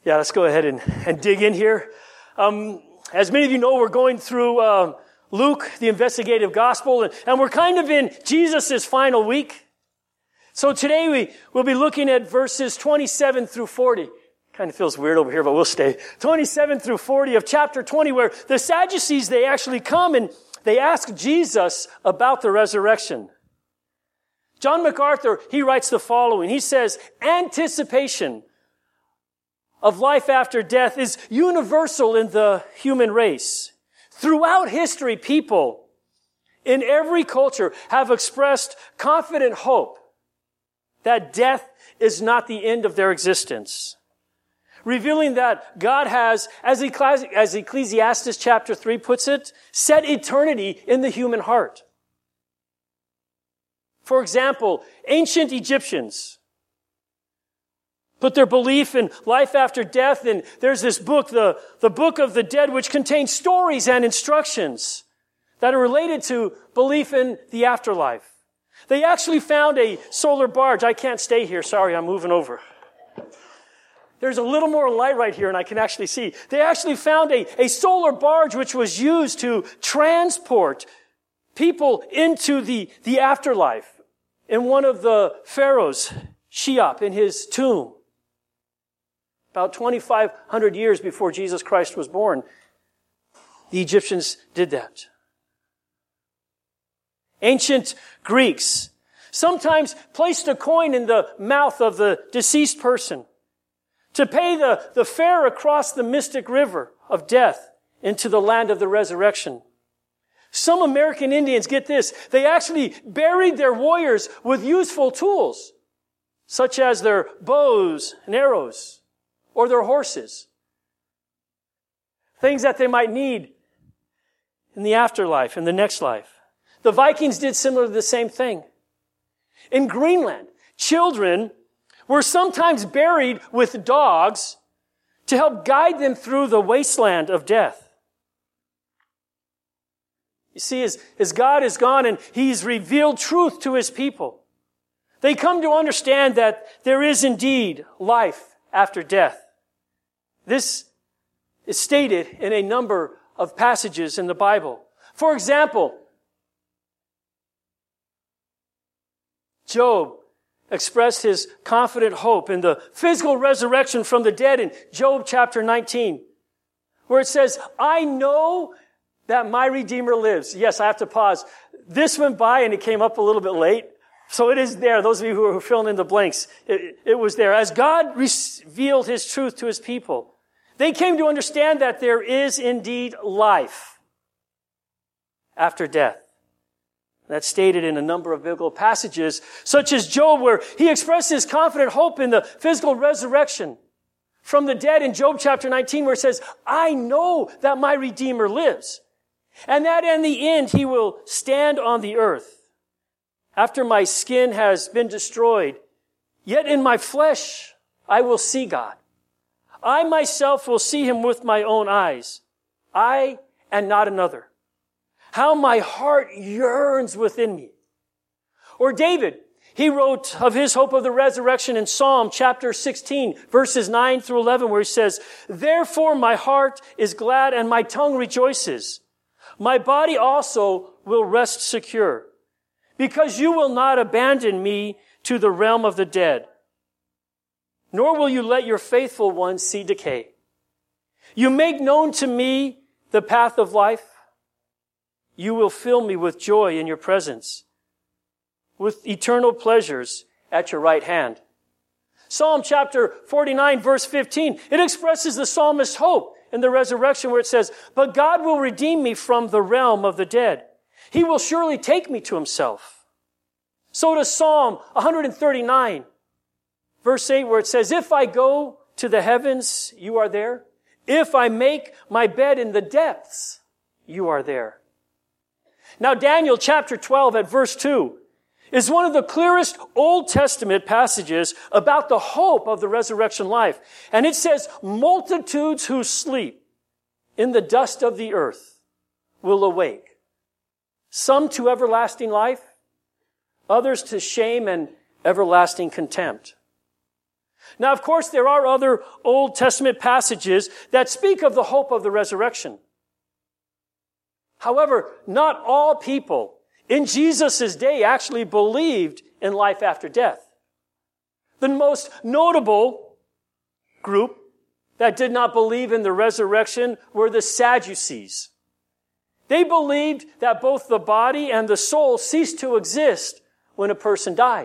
Yeah, let's go ahead and dig in here. As many of you know, we're going through Luke, the investigative gospel, and we're kind of in Jesus' final week. So today we'll be looking at verses 27 through 40. Kind of feels weird over here, but we'll stay. 27 through 40 of chapter 20, where the Sadducees, they actually come and they ask Jesus about the resurrection. John MacArthur, he writes the following. He says, anticipation of life after death is universal in the human race. Throughout history, people in every culture have expressed confident hope that death is not the end of their existence, revealing that God has, as Ecclesiastes chapter 3 puts it, set eternity in the human heart. For example, ancient Egyptians put their belief in life after death, and there's this book, the Book of the Dead, which contains stories and instructions that are related to belief in the afterlife. They actually found a solar barge. I can't stay here. Sorry, I'm moving over. There's a little more light right here, and I can actually see. They actually found a solar barge which was used to transport people into the afterlife in one of the pharaohs, Cheops, in his tomb. About 2,500 years before Jesus Christ was born, the Egyptians did that. Ancient Greeks sometimes placed a coin in the mouth of the deceased person to pay the fare across the mystic river of death into the land of the resurrection. Some American Indians, get this, they actually buried their warriors with useful tools, such as their bows and arrows, or their horses. Things that they might need in the afterlife, in the next life. The Vikings did similar to the same thing. In Greenland, children were sometimes buried with dogs to help guide them through the wasteland of death. You see, as God is gone and He's revealed truth to His people, they come to understand that there is indeed life after death. This is stated in a number of passages in the Bible. For example, Job expressed his confident hope in the physical resurrection from the dead in Job chapter 19, where it says, I know that my Redeemer lives. Yes, I have to pause. This went by and it came up a little bit late. So it is there. Those of you who are filling in the blanks, it was there. As God revealed His truth to His people, they came to understand that there is indeed life after death. That's stated in a number of biblical passages, such as Job, where he expressed his confident hope in the physical resurrection from the dead in Job chapter 19, where it says, I know that my Redeemer lives, and that in the end He will stand on the earth. After my skin has been destroyed, yet in my flesh I will see God. I myself will see Him with my own eyes. I and not another. How my heart yearns within me. Or David, he wrote of his hope of the resurrection in Psalm chapter 16, verses 9 through 11, where he says, Therefore my heart is glad and my tongue rejoices. My body also will rest secure, because you will not abandon me to the realm of the dead, nor will you let your faithful one see decay. You make known to me the path of life. You will fill me with joy in your presence, with eternal pleasures at your right hand. Psalm chapter 49, verse 15, it expresses the psalmist's hope in the resurrection, where it says, But God will redeem me from the realm of the dead. He will surely take me to Himself. So does Psalm 139, verse 8, where it says, If I go to the heavens, you are there. If I make my bed in the depths, you are there. Now, Daniel chapter 12 at verse 2 is one of the clearest Old Testament passages about the hope of the resurrection life. And it says, multitudes who sleep in the dust of the earth will awake. Some to everlasting life, others to shame and everlasting contempt. Now, of course, there are other Old Testament passages that speak of the hope of the resurrection. However, not all people in Jesus' day actually believed in life after death. The most notable group that did not believe in the resurrection were the Sadducees. They believed that both the body and the soul ceased to exist when a person died.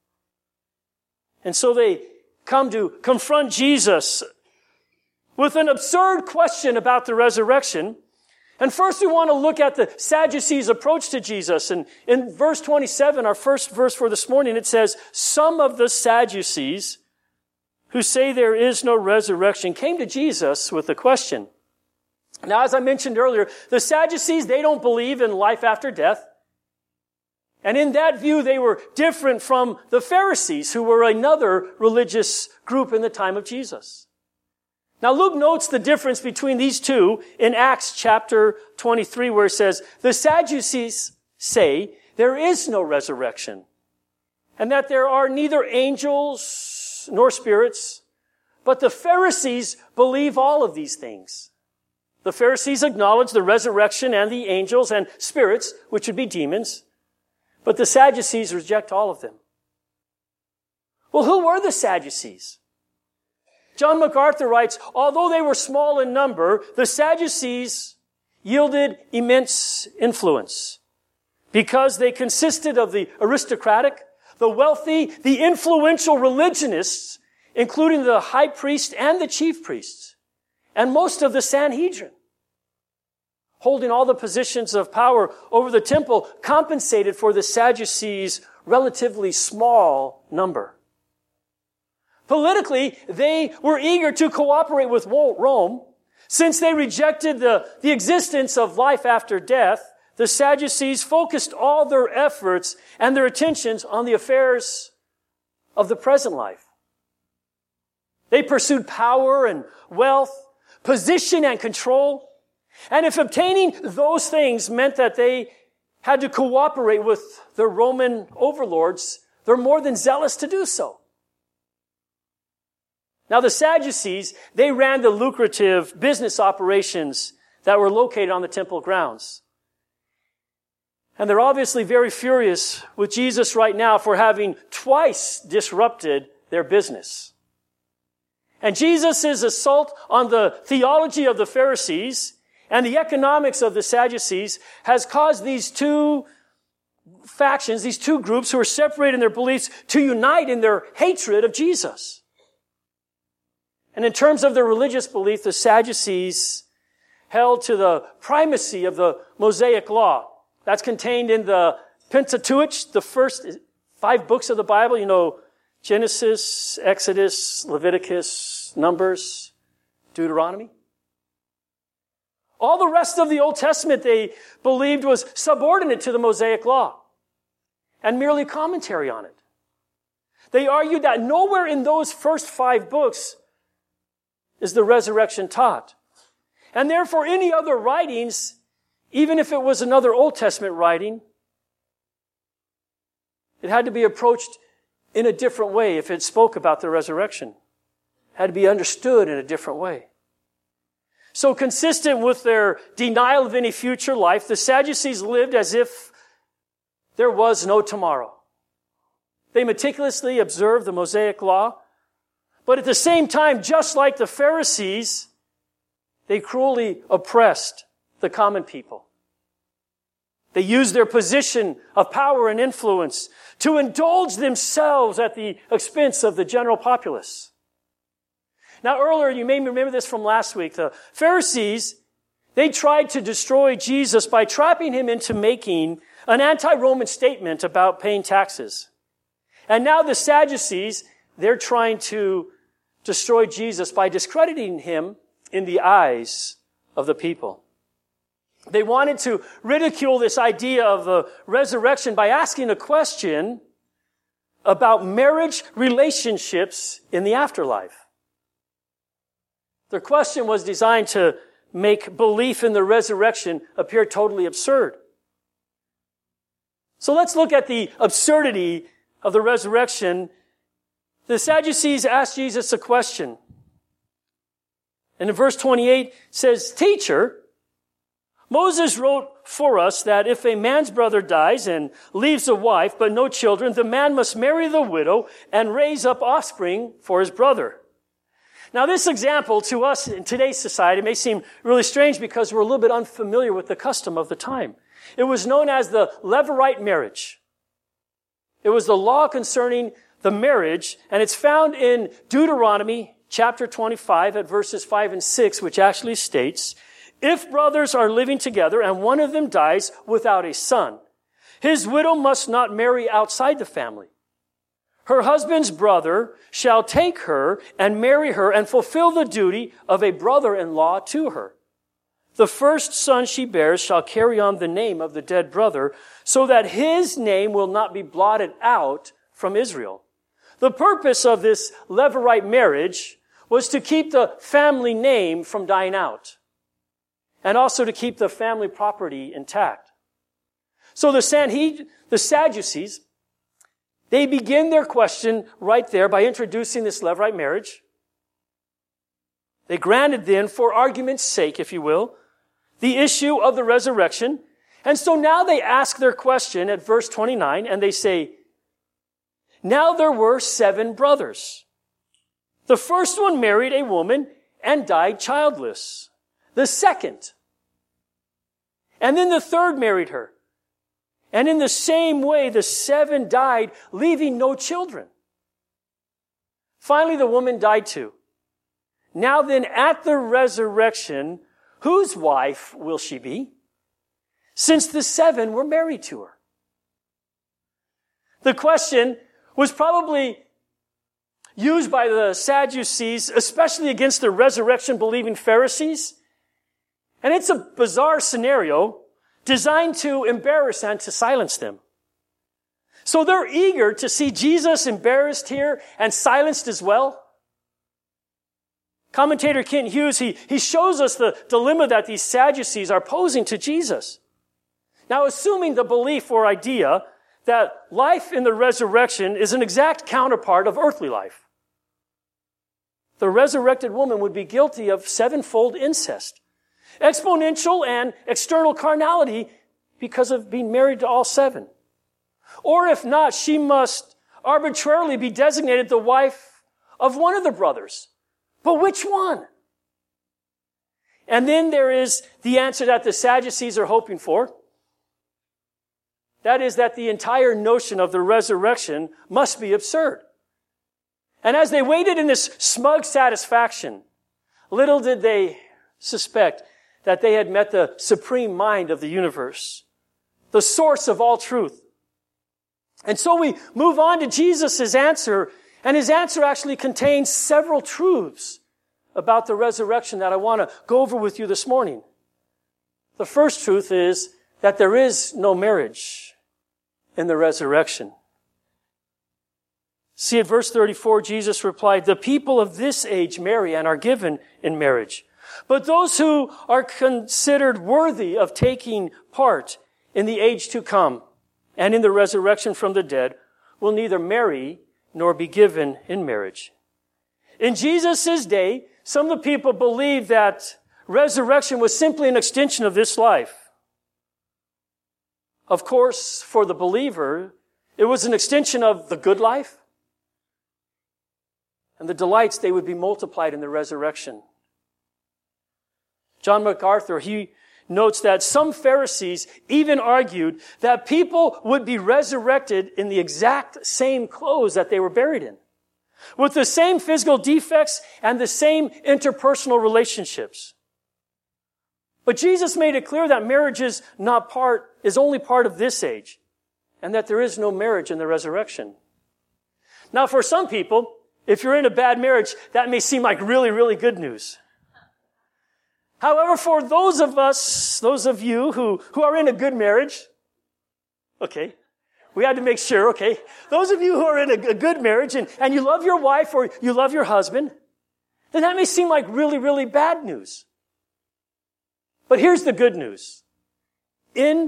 And so they come to confront Jesus with an absurd question about the resurrection. And first we want to look at the Sadducees' approach to Jesus. And in verse 27, our first verse for this morning, it says, "Some of the Sadducees who say there is no resurrection came to Jesus with a question." Now, as I mentioned earlier, the Sadducees, they don't believe in life after death. And in that view, they were different from the Pharisees, who were another religious group in the time of Jesus. Now, Luke notes the difference between these two in Acts chapter 23, where it says, "The Sadducees say there is no resurrection, and that there are neither angels nor spirits, but the Pharisees believe all of these things." The Pharisees acknowledge the resurrection and the angels and spirits, which would be demons, but the Sadducees reject all of them. Well, who were the Sadducees? John MacArthur writes, although they were small in number, the Sadducees yielded immense influence because they consisted of the aristocratic, the wealthy, the influential religionists, including the high priest and the chief priests, and most of the Sanhedrin. Holding all the positions of power over the temple compensated for the Sadducees' relatively small number. Politically, they were eager to cooperate with Rome. Since they rejected the existence of life after death, the Sadducees focused all their efforts and their attentions on the affairs of the present life. They pursued power and wealth, position and control. And if obtaining those things meant that they had to cooperate with the Roman overlords, they're more than zealous to do so. Now, the Sadducees, they ran the lucrative business operations that were located on the temple grounds. And they're obviously very furious with Jesus right now for having twice disrupted their business. And Jesus' assault on the theology of the Pharisees and the economics of the Sadducees has caused these two factions, these two groups who are separated in their beliefs, to unite in their hatred of Jesus. And in terms of their religious belief, the Sadducees held to the primacy of the Mosaic Law. That's contained in the Pentateuch, the first 5 books of the Bible. You know, Genesis, Exodus, Leviticus, Numbers, Deuteronomy. All the rest of the Old Testament they believed was subordinate to the Mosaic Law and merely commentary on it. They argued that nowhere in those first 5 books is the resurrection taught. And therefore, any other writings, even if it was another Old Testament writing, it had to be approached in a different way if it spoke about the resurrection. It had to be understood in a different way. So consistent with their denial of any future life, the Sadducees lived as if there was no tomorrow. They meticulously observed the Mosaic Law, but at the same time, just like the Pharisees, they cruelly oppressed the common people. They used their position of power and influence to indulge themselves at the expense of the general populace. Now, earlier, you may remember this from last week, the Pharisees, they tried to destroy Jesus by trapping him into making an anti-Roman statement about paying taxes. And now the Sadducees, they're trying to destroy Jesus by discrediting him in the eyes of the people. They wanted to ridicule this idea of the resurrection by asking a question about marriage relationships in the afterlife. Their question was designed to make belief in the resurrection appear totally absurd. So let's look at the absurdity of the resurrection The Sadducees asked Jesus a question. And in verse 28 it says, "Teacher, Moses wrote for us that if a man's brother dies and leaves a wife but no children, the man must marry the widow and raise up offspring for his brother." Now this example to us in today's society may seem really strange because we're a little bit unfamiliar with the custom of the time. It was known as the Levirate marriage. It was the law concerning the marriage, and it's found in Deuteronomy chapter 25 at verses 5 and 6, which actually states, "If brothers are living together and one of them dies without a son, his widow must not marry outside the family. Her husband's brother shall take her and marry her and fulfill the duty of a brother-in-law to her. The first son she bears shall carry on the name of the dead brother, so that his name will not be blotted out from Israel." The purpose of this Levirate marriage was to keep the family name from dying out, and also to keep the family property intact. So the Sadducees, they begin their question right there by introducing this Levirate marriage. They granted then, for argument's sake, if you will, the issue of the resurrection. And so now they ask their question at verse 29, and they say, "Now there were 7 brothers. The first one married a woman and died childless. The second. And then the third married her. And in the same way, the 7 died, leaving no children. Finally, the woman died too. Now then, at the resurrection, whose wife will she be? Since the 7 were married to her." The question was probably used by the Sadducees, especially against the resurrection-believing Pharisees. And it's a bizarre scenario designed to embarrass and to silence them. So they're eager to see Jesus embarrassed here and silenced as well. Commentator Kent Hughes, he shows us the dilemma that these Sadducees are posing to Jesus. Now, assuming the belief or idea that life in the resurrection is an exact counterpart of earthly life, the resurrected woman would be guilty of 7-fold incest, exponential and external carnality because of being married to all 7. Or if not, she must arbitrarily be designated the wife of one of the brothers. But which one? And then there is the answer that the Sadducees are hoping for. That is that the entire notion of the resurrection must be absurd. And as they waited in this smug satisfaction, little did they suspect that they had met the supreme mind of the universe, the source of all truth. And so we move on to Jesus' answer, and his answer actually contains several truths about the resurrection that I want to go over with you this morning. The first truth is that there is no marriage in the resurrection. See, at verse 34, Jesus replied, "The people of this age marry and are given in marriage. But those who are considered worthy of taking part in the age to come and in the resurrection from the dead will neither marry nor be given in marriage." In Jesus' day, some of the people believed that resurrection was simply an extension of this life. Of course, for the believer, it was an extension of the good life, and the delights, they would be multiplied in the resurrection. John MacArthur, he notes that some Pharisees even argued that people would be resurrected in the exact same clothes that they were buried in, with the same physical defects and the same interpersonal relationships. But Jesus made it clear that marriage is only part of this age, and that there is no marriage in the resurrection. Now, for some people, if you're in a bad marriage, that may seem like really, really good news. However, for those of you who are in a good marriage, okay, we had to make sure, okay, those of you who are in a good marriage and you love your wife or you love your husband, then that may seem like really, really bad news. But here's the good news. The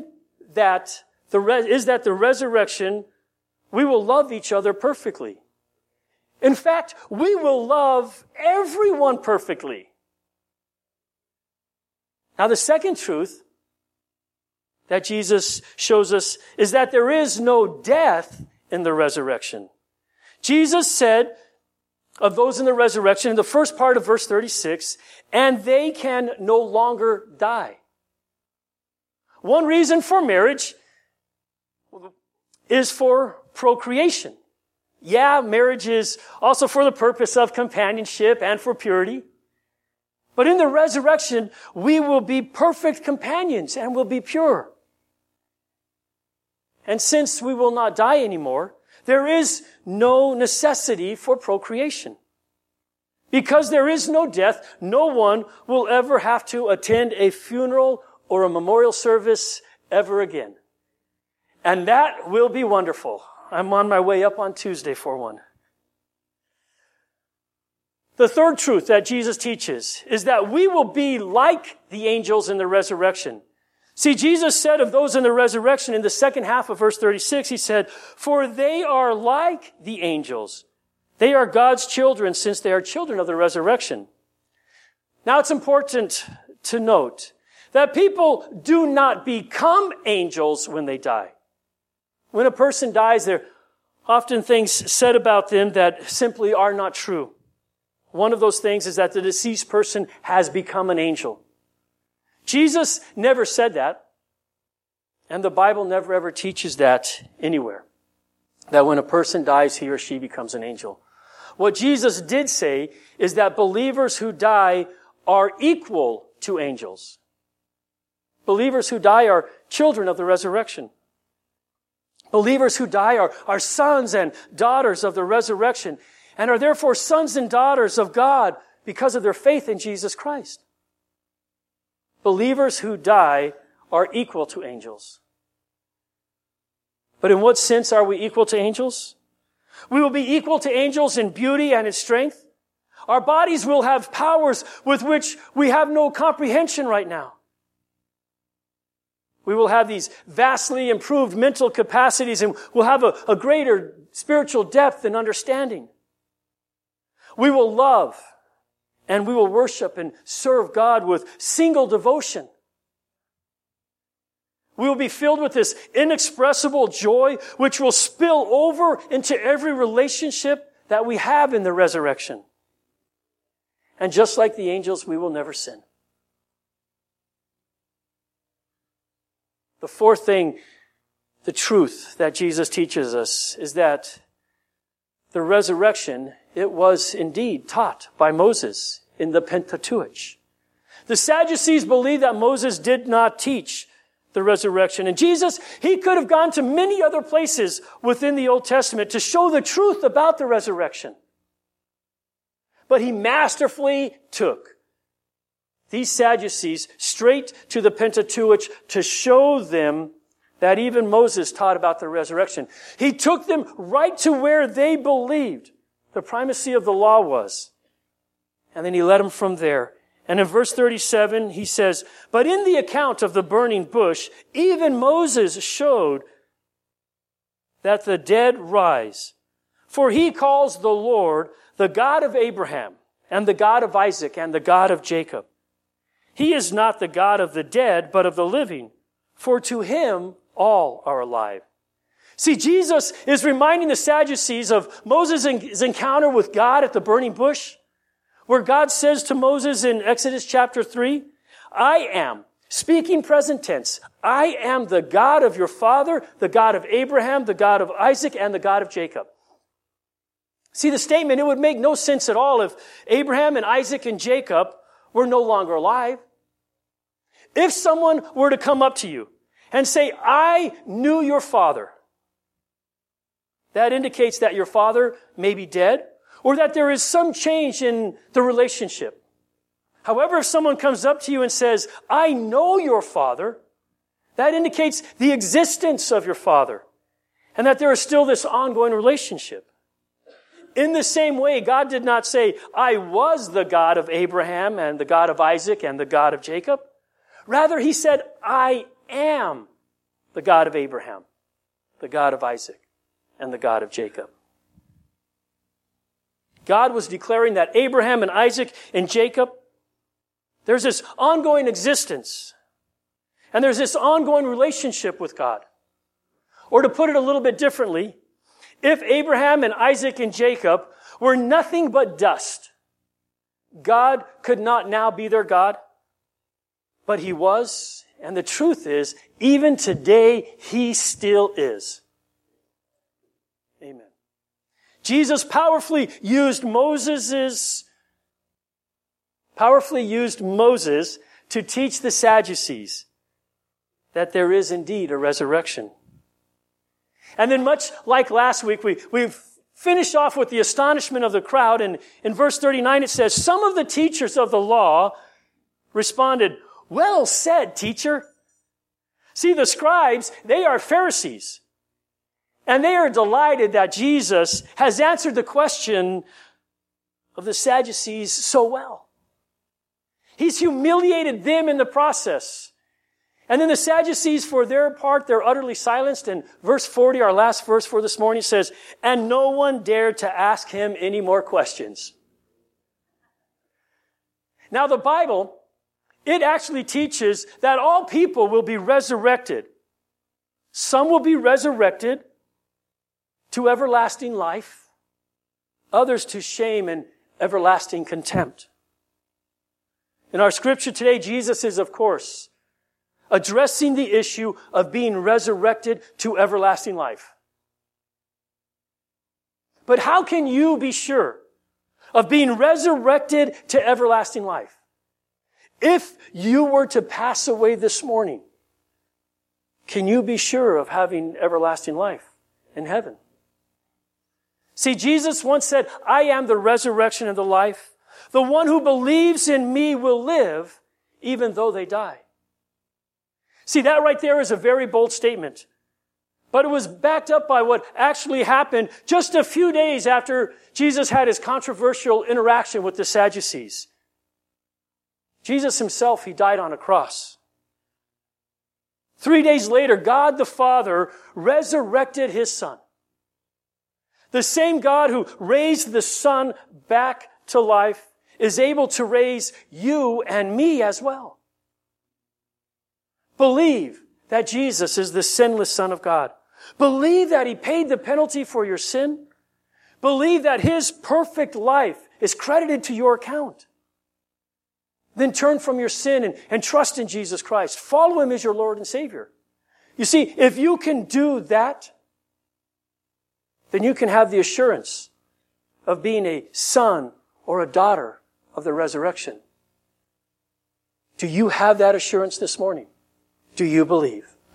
resurrection, we will love each other perfectly. In fact, we will love everyone perfectly. Now, the second truth that Jesus shows us is that there is no death in the resurrection. Jesus said of those in the resurrection, in the first part of verse 36, and they can no longer die. One reason for marriage is for procreation. Yeah, marriage is also for the purpose of companionship and for purity. But in the resurrection, we will be perfect companions and will be pure. And since we will not die anymore, there is no necessity for procreation. Because there is no death, no one will ever have to attend a funeral or a memorial service ever again. And that will be wonderful. I'm on my way up on Tuesday for one. The third truth that Jesus teaches is that we will be like the angels in the resurrection. See, Jesus said of those in the resurrection in the second half of verse 36, he said, "For they are like the angels. They are God's children since they are children of the resurrection." Now it's important to note that people do not become angels when they die. When a person dies, there are often things said about them that simply are not true. One of those things is that the deceased person has become an angel. Jesus never said that, and the Bible never ever teaches that anywhere, that when a person dies, he or she becomes an angel. What Jesus did say is that believers who die are equal to angels. Believers who die are children of the resurrection. Believers who die are sons and daughters of the resurrection and are therefore sons and daughters of God because of their faith in Jesus Christ. Believers who die are equal to angels. But in what sense are we equal to angels? We will be equal to angels in beauty and in strength. Our bodies will have powers with which we have no comprehension right now. We will have these vastly improved mental capacities and we'll have a greater spiritual depth and understanding. We will love and we will worship and serve God with single devotion. We will be filled with this inexpressible joy which will spill over into every relationship that we have in the resurrection. And just like the angels, we will never sin. The fourth thing, the truth that Jesus teaches us is that the resurrection, it was indeed taught by Moses in the Pentateuch. The Sadducees believed that Moses did not teach the resurrection. And Jesus, he could have gone to many other places within the Old Testament to show the truth about the resurrection. But he masterfully took these Sadducees straight to the Pentateuch to show them that even Moses taught about the resurrection. He took them right to where they believed the primacy of the law was. And then he led them from there. And in verse 37, he says, "But in the account of the burning bush, even Moses showed that the dead rise. For he calls the Lord the God of Abraham and the God of Isaac and the God of Jacob. He is not the God of the dead, but of the living. For to him all are alive." See, Jesus is reminding the Sadducees of Moses' encounter with God at the burning bush, where God says to Moses in Exodus chapter 3, "I am," speaking present tense, "I am the God of your father, the God of Abraham, the God of Isaac, and the God of Jacob." See, the statement, it would make no sense at all if Abraham and Isaac and Jacob were no longer alive. If someone were to come up to you and say, "I knew your father," that indicates that your father may be dead or that there is some change in the relationship. However, if someone comes up to you and says, "I know your father," that indicates the existence of your father and that there is still this ongoing relationship. In the same way, God did not say, "I was the God of Abraham and the God of Isaac and the God of Jacob." Rather, he said, "I am the God of Abraham, the God of Isaac, and the God of Jacob." God was declaring that Abraham and Isaac and Jacob, there's this ongoing existence. And there's this ongoing relationship with God. Or to put it a little bit differently, if Abraham and Isaac and Jacob were nothing but dust, God could not now be their God, but He was. And the truth is, even today, He still is. Amen. Jesus powerfully used Moses to teach the Sadducees that there is indeed a resurrection. And then much like last week, we've finished off with the astonishment of the crowd. And in verse 39 it says, some of the teachers of the law responded, well said, teacher. See, the scribes, they are Pharisees. And they are delighted that Jesus has answered the question of the Sadducees so well. He's humiliated them in the process. And then the Sadducees, for their part, they're utterly silenced. And verse 40, our last verse for this morning, says, and no one dared to ask him any more questions. Now the Bible, it actually teaches that all people will be resurrected. Some will be resurrected to everlasting life, others to shame and everlasting contempt. In our scripture today, Jesus is, of course, addressing the issue of being resurrected to everlasting life. But how can you be sure of being resurrected to everlasting life? If you were to pass away this morning, can you be sure of having everlasting life in heaven? See, Jesus once said, I am the resurrection and the life. The one who believes in me will live even though they die. See, that right there is a very bold statement. But it was backed up by what actually happened just a few days after Jesus had his controversial interaction with the Sadducees. Jesus himself, he died on a cross. 3 days later, God the Father resurrected his Son. The same God who raised the Son back to life is able to raise you and me as well. Believe that Jesus is the sinless Son of God. Believe that He paid the penalty for your sin. Believe that His perfect life is credited to your account. Then turn from your sin and trust in Jesus Christ. Follow Him as your Lord and Savior. You see, if you can do that, then you can have the assurance of being a son or a daughter of the resurrection. Do you have that assurance this morning? Do you believe?